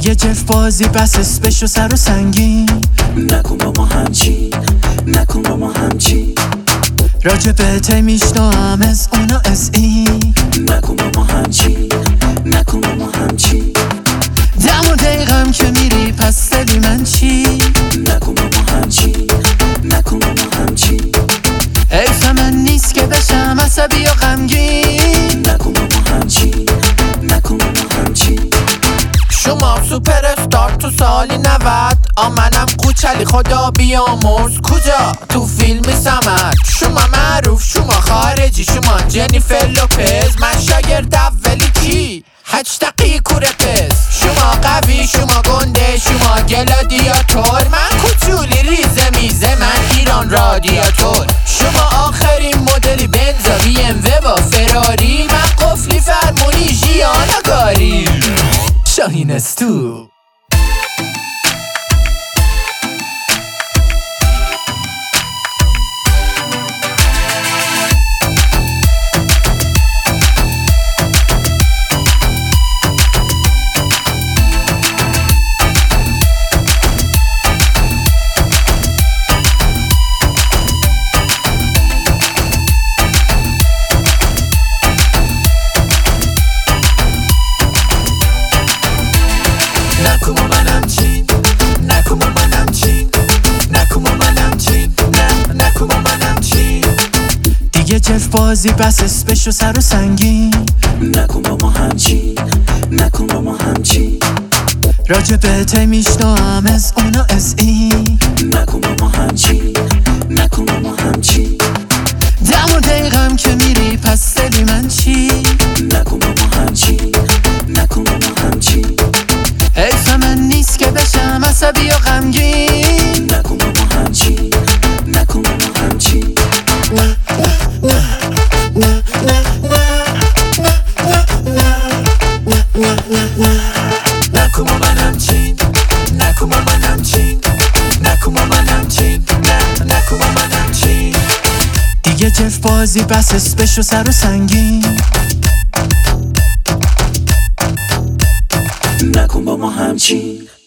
دیگه جف بازی بس اسمش و سر و سنگین. نکن با ما همچین، نکن با ما همچین. راجبت میشنوام از اونا از این. نکن با ما همچین، نکن با ما همچین. دم و دقیقم که میری پس دلی من چی؟ نکن با ما همچین، نکن با ما همچین. حیف من نیست که بشم عصبی و غمگین. نکن با ما همچین، نکن با ما همچین. شما سوپر استار تو سالی 90، منم کوچلی خدا بیامرز. کجا؟ تو فیلم سمت. شما معروف، شما خارجی، شما جنیفر لوپز. من شاگرد اولی کی؟ 8 دقیقه پس. شما قوی، شما گنده، شما گلادیاتور. من کوچولی ریزه میزه، من ایران رادیاتور. شما آخرین مدلی بنزا بی ام و با فراری. من قفلی فرمونی ژیانگاری. شاهین استو. نکن با من همچین، نکن با من همچین. نکن با من همچین، نکن با من همچین. دیگه جف بازی بس اسمش و سر و سنگین. نکن با ما همچین، نکن با ما همچین. راجبت میشنوام از اونا از این. نکن با ما همچین، نکن با ما همچین. دم و دقیقم که میری پس دلی من چی؟ نکن با ما همچین، نکن با ما همچین. حیف من نیست که بشم عصبی و غمگین. نکن با ما همچین، نکن با ما همچین. نکن با من همچین، نکن با من همچین. نکن با من همچین، نکن با من همچین. دیگه جف بازی بس اسمش و سر و سنگین. نکن با ما همچین.